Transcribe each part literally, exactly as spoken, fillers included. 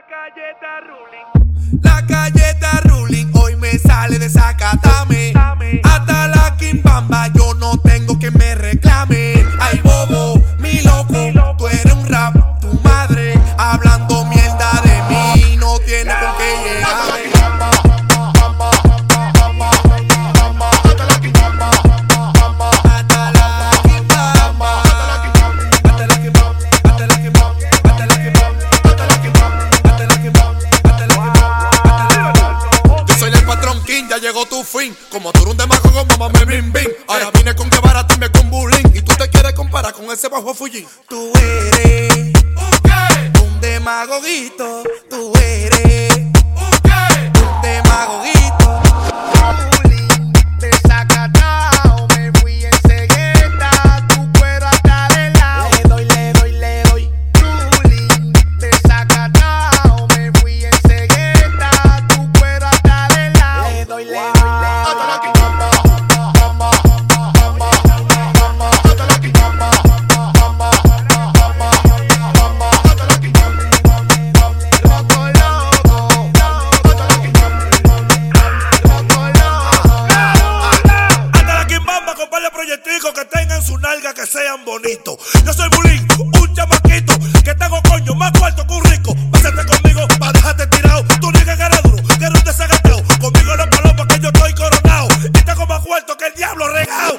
calle está ruling. La calle está ruling, hoy me sale de Zacatame. Hasta la quimbamba, yo no tengo que me reclame. Ay bobo, mi loco, tú eres un rap, tu madre hablando mierda de mí, no tiene con qué llegarme. Ya llegó tu fin, como tú eres un demagogo, mamá me bim bim. Ahora vine con Guevara, dime con bullying. Y tú te quieres comparar con ese bajo Fuji. Tú eres okay. un demagoguito, tú eres okay. un demagoguito. Bullying, desacatado, me fui en cegueta, tu cuero hasta de lado. Le doy, le doy, le doy. Bullying, desacatado, me fui en cegueta, tu cuero hasta de lado. Le doy, le doy, le doy. Que tengan su nalga, que sean bonitos. Yo soy Bulín, un chamaquito que tengo coño más cuarto que un rico. Pásate conmigo pa' dejarte tirado. Tú digas que eres duro, que eres un desagatado. Conmigo no paloma que yo estoy coronado. Y tengo más cuarto que el diablo regado.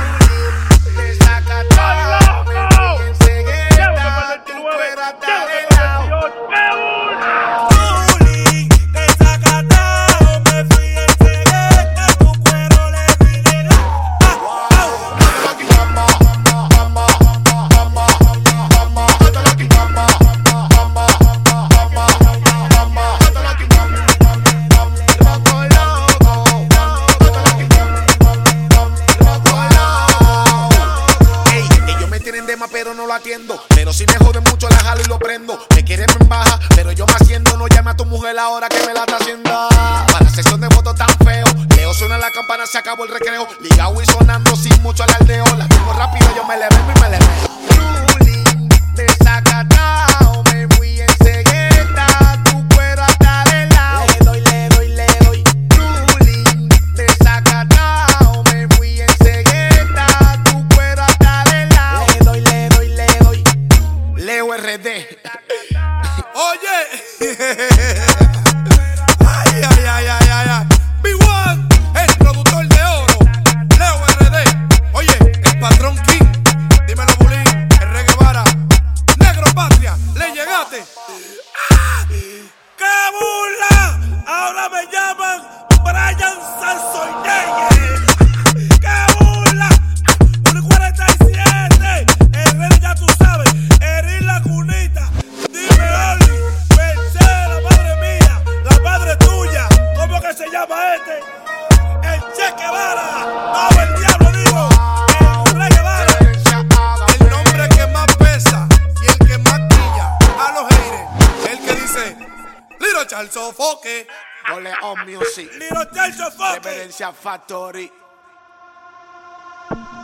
Desacatado, me fui en cegueta, tu cuero hasta de lado. Pero no lo atiendo, pero si me jode mucho la jalo y lo prendo. Me quieren en baja, pero yo me haciendo. No llame a tu mujer ahora que me la está haciendo. Para la sesión de fotos tan feo, Leo suena la campana, se acabó el recreo. Ligado y sonando sin mucho alardeo. La tengo rápido, yo me le vengo y me le veo. Ruling, desacatado, me fui en cegueta, tu cuero hasta de lado. Le doy, le doy, le doy. Ruling, desacatado, me fui en cegueta, tu cuero hasta de lado. Le doy, le doy, le doy. Leo R D. Oye. Ay, ay, ay, ay, ay, ay. B uno, el productor de oro. Leo R D. Oye, el patrón King. Dímelo, Bulín. El Re Guevara. Negro Patria. Le llegaste. ¡Ah! ¡Qué burla! Ahora me llaman Brian Sansoñeye. ¡Qué burla! uno cuarenta y siete. El Rey, ya tú sabes. Eres la cunita. Dime, Oli. Mercedes, la madre mía. La madre tuya. ¿Cómo que se llama este? El Che Guevara. No, el diablo, digo. El Rey Guevara. El nombre que más pesa y el que más quilla a los haters. El que dice Little Charles Sofoque. Ole on music. Little Charles Sofoque. Reverencia Factory.